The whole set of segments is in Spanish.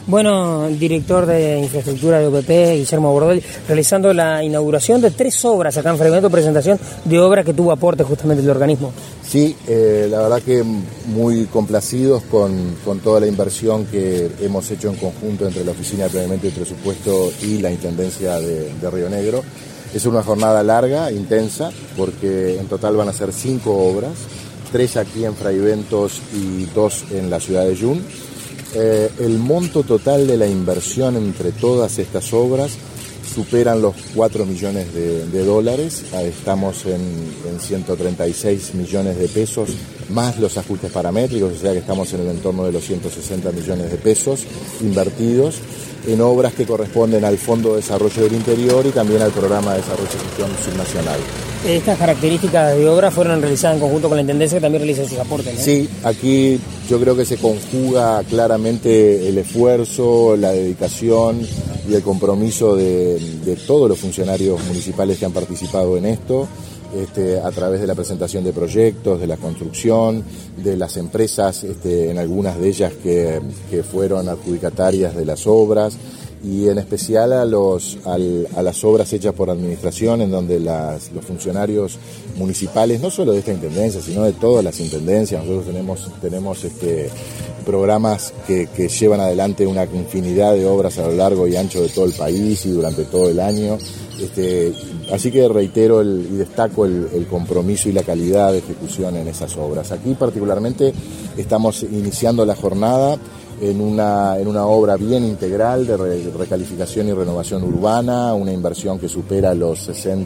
Bueno, director de infraestructura de OPP, Guillermo Bordelli, realizando la inauguración de 3 obras acá en Fragmento, presentación de obras que tuvo aporte justamente del organismo. Sí, la verdad que muy complacidos con toda la inversión que hemos hecho en conjunto entre la Oficina de Planeamiento y Presupuesto y la Intendencia de Río Negro. Es una jornada larga, intensa, porque en total van a ser 5 obras, 3 aquí en Fraiventos y 2 en la ciudad de Jun. El monto total de la inversión entre todas estas obras superan los 4 millones de dólares, estamos en 136 millones de pesos, más los ajustes paramétricos, o sea que estamos en el entorno de los 160 millones de pesos invertidos en obras que corresponden al Fondo de Desarrollo del Interior y también al Programa de Desarrollo y Gestión Subnacional. Estas características de obra fueron realizadas en conjunto con la Intendencia, que también realiza sus aportes, ¿no? Sí, aquí yo creo que se conjuga claramente el esfuerzo, la dedicación y el compromiso de todos los funcionarios municipales que han participado en esto, a través de la presentación de proyectos, de la construcción, de las empresas, en algunas de ellas que fueron adjudicatarias de las obras, y en especial a las obras hechas por administración, en donde los funcionarios municipales, no solo de esta intendencia, sino de todas las intendencias, nosotros tenemos programas que llevan adelante una infinidad de obras a lo largo y ancho de todo el país y durante todo el año. Así que reitero y destaco el compromiso y la calidad de ejecución en esas obras. Aquí particularmente estamos iniciando la jornada en una obra bien integral de recalificación y renovación urbana, una inversión que supera los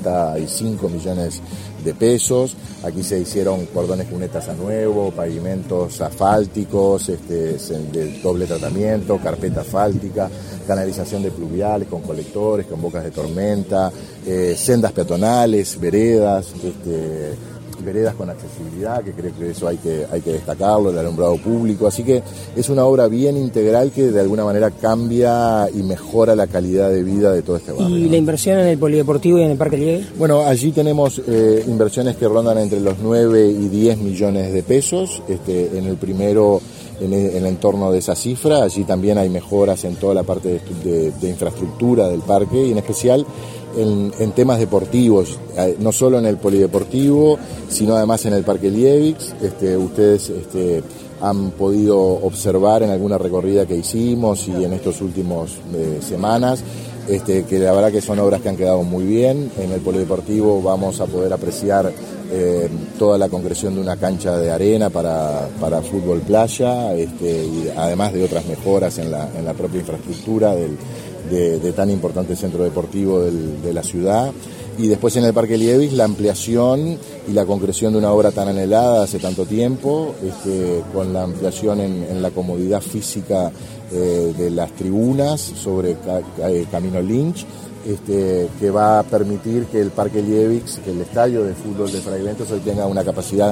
65 millones de pesos. Aquí se hicieron cordones cunetas a nuevo, pavimentos asfálticos, de doble tratamiento, carpeta asfáltica, canalización de pluviales con colectores, con bocas de tormenta, sendas peatonales, veredas con accesibilidad, que creo que eso hay que destacarlo, el alumbrado público, así que es una obra bien integral que de alguna manera cambia y mejora la calidad de vida de todo este barrio. ¿Y la inversión en el polideportivo y en el Parque Lieve? Bueno, allí tenemos inversiones que rondan entre los 9 y 10 millones de pesos, en el primero en el entorno de esa cifra. Allí también hay mejoras en toda la parte de infraestructura del parque y en especial en temas deportivos, no solo en el polideportivo, sino además en el Parque Lievix. Ustedes han podido observar en alguna recorrida que hicimos y en estos últimos semanas, que la verdad que son obras que han quedado muy bien. En el polideportivo vamos a poder apreciar toda la concreción de una cancha de arena para fútbol playa, y además de otras mejoras en la propia infraestructura de tan importante centro deportivo de la ciudad. Y después en el Parque Lievix la ampliación y la concreción de una obra tan anhelada hace tanto tiempo, con la ampliación en la comodidad física de las tribunas sobre Camino Lynch, que va a permitir que el Parque Lievix, que el estadio de fútbol de Fraiventos hoy tenga una capacidad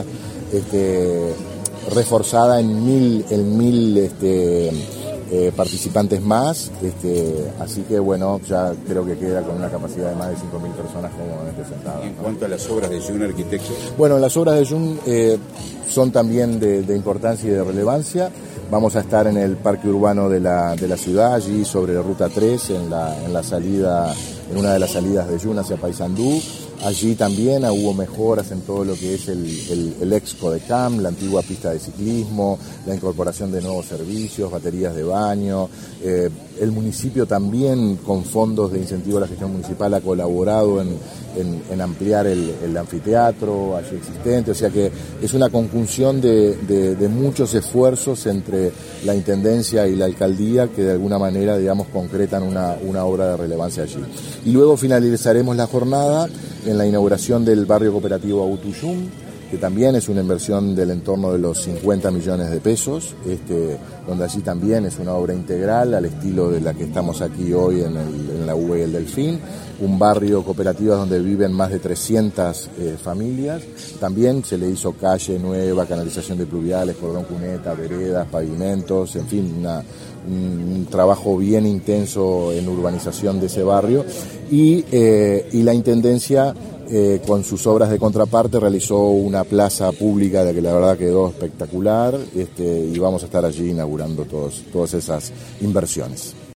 reforzada en 1000 participantes más, así que bueno, ya creo que queda con una capacidad de más de 5.000 personas cómodamente sentadas. En cuanto a las obras de Jun Arquitectos. Bueno, las obras de Jun son también de importancia y de relevancia. Vamos a estar en el parque urbano de la ciudad, allí sobre la Ruta 3, en la salida, en una de las salidas de Jun hacia Paysandú. Allí también hubo mejoras en todo lo que es el ex Codecam, la antigua pista de ciclismo, la incorporación de nuevos servicios, baterías de baño. El municipio también, con fondos de incentivo a la gestión municipal, ha colaborado en ampliar el anfiteatro allí existente, o sea que es una conjunción de muchos esfuerzos entre la Intendencia y la Alcaldía que de alguna manera, digamos, concretan una obra de relevancia allí. Y luego finalizaremos la jornada en la inauguración del barrio cooperativo Autuyum, que también es una inversión del entorno de los 50 millones de pesos, donde allí también es una obra integral al estilo de la que estamos aquí hoy en la V y el Delfín, un barrio cooperativo donde viven más de 300 familias. También se le hizo calle nueva, canalización de pluviales, cordón cuneta, veredas, pavimentos, en fin, un trabajo bien intenso en urbanización de ese barrio, y la Intendencia con sus obras de contraparte realizó una plaza pública de que la verdad quedó espectacular, y vamos a estar allí inaugurando todas esas inversiones.